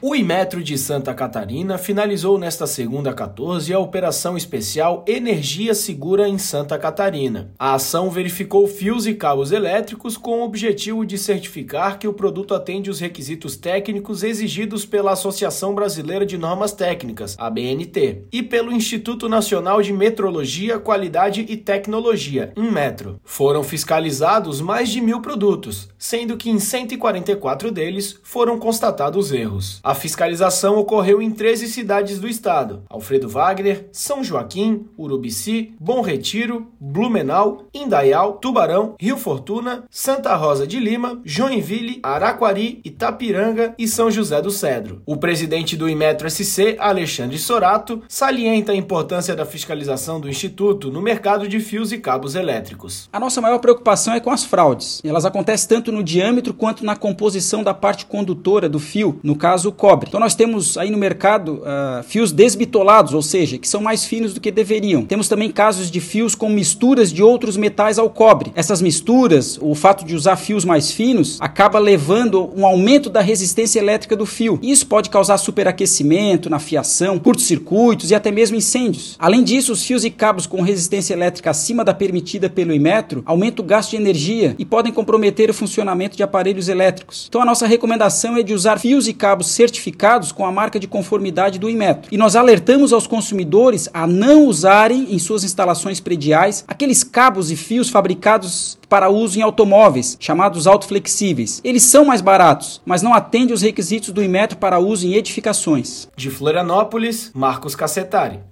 O Inmetro de Santa Catarina finalizou nesta segunda 14 a operação especial Energia Segura em Santa Catarina. A ação verificou fios e cabos elétricos com o objetivo de certificar que o produto atende os requisitos técnicos exigidos pela Associação Brasileira de Normas Técnicas, ABNT, e pelo Instituto Nacional de Metrologia, Qualidade e Tecnologia, Inmetro. Foram fiscalizados mais de 1.000 produtos, sendo que em 144 deles foram constatados erros. A fiscalização ocorreu em 13 cidades do estado: Alfredo Wagner, São Joaquim, Urubici, Bom Retiro, Blumenau, Indaial, Tubarão, Rio Fortuna, Santa Rosa de Lima, Joinville, Araquari, Itapiranga e São José do Cedro. O presidente do Inmetro SC, Alexandre Sorato, salienta a importância da fiscalização do Instituto no mercado de fios e cabos elétricos. A nossa maior preocupação é com as fraudes. Elas acontecem tanto no diâmetro quanto na composição da parte condutora do fio, no caso o cobre. Então nós temos aí no mercado fios desbitolados, ou seja, que são mais finos do que deveriam. Temos também casos de fios com misturas de outros metais ao cobre. Essas misturas, o fato de usar fios mais finos, acaba levando um aumento da resistência elétrica do fio. Isso pode causar superaquecimento na fiação, curtos-circuitos e até mesmo incêndios. Além disso, os fios e cabos com resistência elétrica acima da permitida pelo Inmetro aumentam o gasto de energia e podem comprometer o funcionamento de aparelhos elétricos. Então a nossa recomendação é de usar fios e cabos certificados com a marca de conformidade do Inmetro. E nós alertamos aos consumidores a não usarem em suas instalações prediais aqueles cabos e fios fabricados para uso em automóveis, chamados autoflexíveis. Eles são mais baratos, mas não atendem os requisitos do Inmetro para uso em edificações. De Florianópolis, Marcos Cassetari.